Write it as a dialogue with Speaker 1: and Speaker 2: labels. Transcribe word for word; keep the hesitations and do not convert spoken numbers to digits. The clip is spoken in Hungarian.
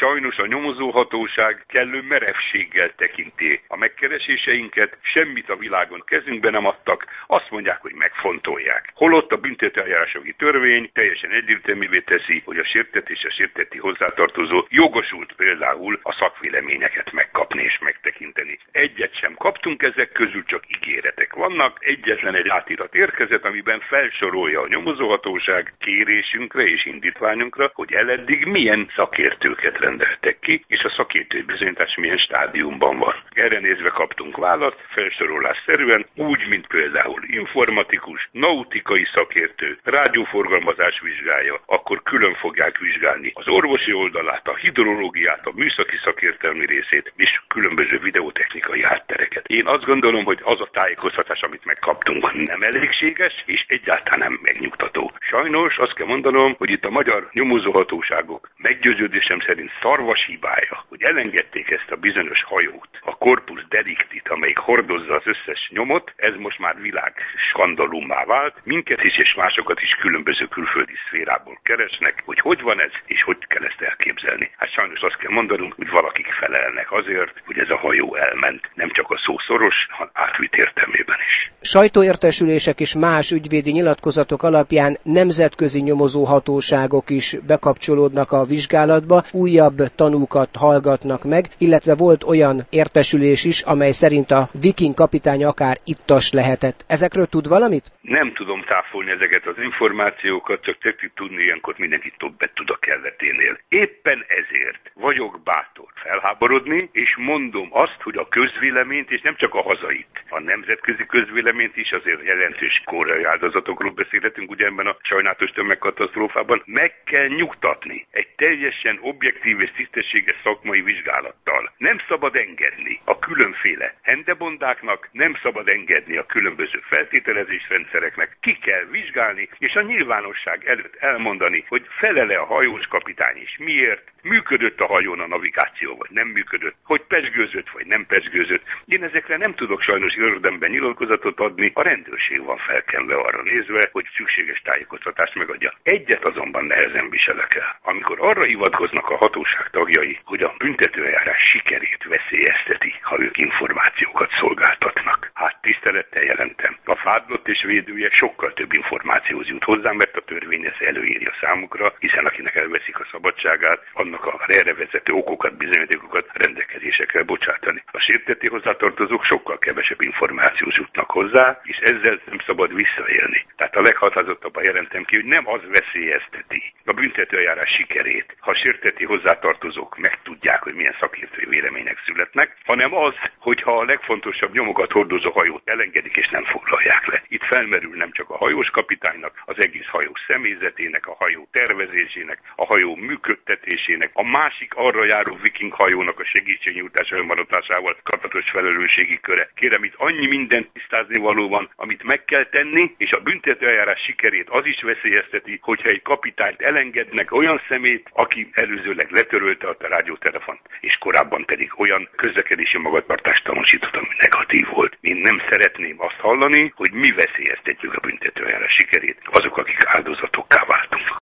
Speaker 1: Sajnos a nyomozóhatóság kellő merevséggel tekinti a megkereséseinket, semmit a világon kezünkbe nem adtak, azt mondják, hogy megfontolják. Holott a büntetőeljárási törvény teljesen egyértelművé teszi, hogy a sértett és a sértetti hozzátartozó jogosult például a szakvéleményeket megkapni és megtekinteni. Egyet sem kaptunk ezek közül, csak ígéretek vannak. Egyetlen egy átirat érkezett, amiben felsorolja a nyomozóhatóság kérésünkre és indítványunkra, hogy eleddig milyen szakértőket rendeltek ki, és a szakértői bizonyítás milyen stádiumban van. Erre nézve kaptunk választ, felsorolásszerűen, úgy, mint például informatikus, nautikai szakértő, rádióforgalmazás vizsgálja, akkor külön fogják vizsgálni az orvosi oldalát, a hidrológiát, a műszaki szakértelmi részét, és különböző videotechnikai háttereket. Én azt gondolom, hogy az a tájékoztatás, amit megkaptunk, nem elégséges, és egyáltalán nem megnyugtató. Sajnos azt kell mondanom, hogy itt a magyar nyomozóhatóságok meggyőződésem szerint szarvas hibája, hogy elengedték ezt a bizonyos hajót, a Corpus Delictit, amelyik hordozza az összes nyomot, ez most már világ skandalummá vált, minket is és másokat is különböző külföldi szférából keresnek, hogy hogy van ez, és hogy kell ezt elképzelni. Hát sajnos azt kell mondanunk, hogy valakik felelnek azért, hogy ez a hajó elment, nem csak a szó szoros, hanem átvitt értelmében is.
Speaker 2: Sajtóértesülések és más ügyvédi nyilatkozatok alapján nemzetközi nyomozóhatóságok is bekapcsolódnak a vizsgálatba, újabb tanúkat hallgatnak meg, illetve volt olyan értesülés is, amely szerint a Viking kapitány akár ittas lehetett. Ezekről tud valamit?
Speaker 1: Nem tudom táfolni ezeket az információkat, csak tetszik tudni, ilyenkor mindenki többet tud a kelleténél. Éppen ezért vagyok bátor felháborodni, és mondom azt, hogy a közvéleményt, és nem csak a hazait, a nemzetközi közvéleményt is, azért jelentős koreai áldozatokról beszélhetünk, ugye ebben a sajnálatos tömegkatasztrófában, meg kell nyugtatni egy teljesen objektív és tisztességes szakmai vizsgálattal. Nem szabad engedni a különféle hendebondáknak, nem szabad engedni a különböző feltételezésrendszereknek, ki kell vizsgálni, és a nyilvánosság előtt elmondani, hogy felele a hajós kapitány is miért, működött a hajón a navigáció, vagy nem működött, hogy pezsgőzött, vagy nem pezsgőzött. Én ezekre nem tudok sajnos érdemben nyilatkozatot adni, a rendőrség van felkenve arra nézve, hogy szükséges tájékoztatást megadja. Egyet azonban nehezen viselek el. Amikor arra hivatkoznak a hatóság tagjai, hogy a büntetőeljárás sikerét veszélyezteti, ha ők információkat szolgáltatnak. Hát tisztelettel jelentem. A vádlott és védője sokkal több információhoz jut hozzá, mert a törvény ezt előírja számukra, hiszen akinek elveszik a szabadságát, annak a erre vezető okokat, bizonyítékokat rendelkezésekre bocsátani. A sértetti hozzátartozók sokkal kevesebb információhoz jutnak hozzá, és ezzel nem szabad visszaélni. Tehát a leghatározottabban jelentem ki, hogy nem az veszélyezteti a büntetőeljárás sikerét, ha a sértetti hozzátartozók megtudják, hogy milyen szakértői vélemények születnek, hanem az, hogyha a legfontosabb nyomokat hordozó hajót elengedik és nem foglalják le. Itt felmerül nem csak a hajós kapitánynak, az egész hajó személyzetének, a hajó tervezésének, a hajó működtetésének, a másik arra járó viking hajónak a segítségnyújtás elmaradásával kapcsolatos felelősségi köre. Kérem, itt annyi mindent tisztázni való van, amit meg kell tenni, és a büntetőeljárás sikerét az is veszélyezteti, hogyha egy kapitányt elengednek olyan szemét, aki előzőleg letörölte a rádiótelefont, és korábban pedig olyan közlekedési magatartást tanúsított, ami negatív volt. Én nem szeretném azt hallani, hogy mi veszélyeztetjük a büntetőeljárás sikerét, azok, akik áldozatokká váltunk.